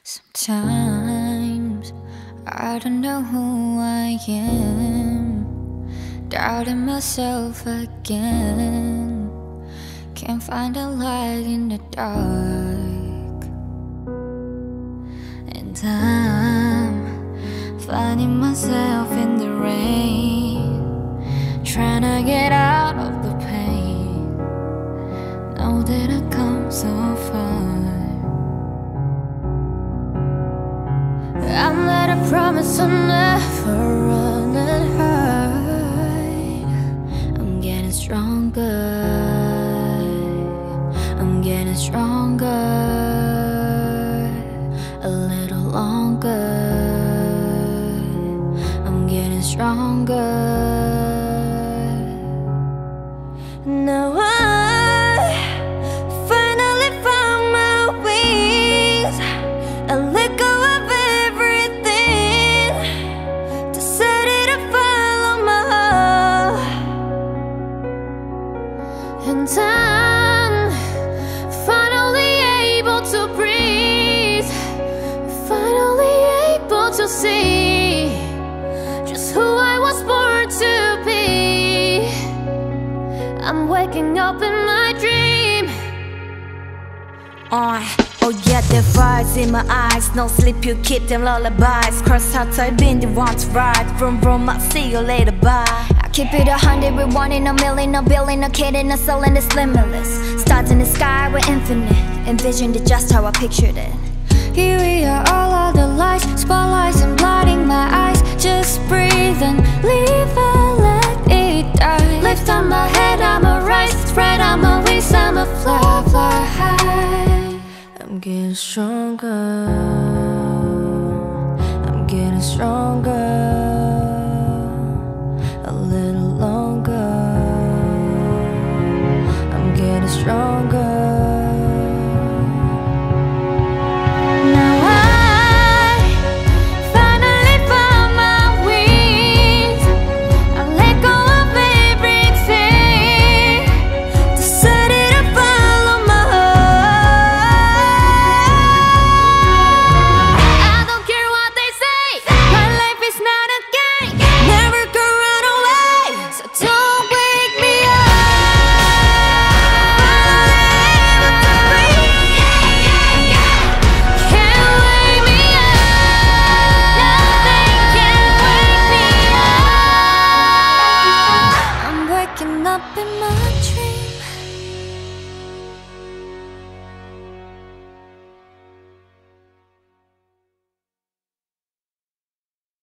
Sometimes I don't know who I am, doubting myself again. Can't find a light in the dark, and I'm finding myself in the rain, trying to get out of the pain. Know that I've come so far. I'm not a promise I'll never run and hide. I'm getting stronger, I'm getting stronger. A little longer, I'm getting stronger. Now I finally found my wings and let go of everything, decided to follow my heart. And I'm finally able to breathe, finally able to see just who I was born to be. I'm waking up in my dream. Oh yeah, the fires in my eyes. No sleep, you keep them lullabies. Cross hearts, I've been the one to ride. Vroom vroom, I'll see you later, bye. I keep it 100 with 1 in a million, a billion, a kid and a soul, and it's limitless. Stars in the sky, we're infinite. Envisioned it just how I pictured it. Here we are, all of the lights, spotlights and blinding my eyes. Just breathe and leave and let it die. Lift on my head, I'ma rise. Spread on my wings, I'ma fly, fly high. I'm getting stronger, I'm getting stronger.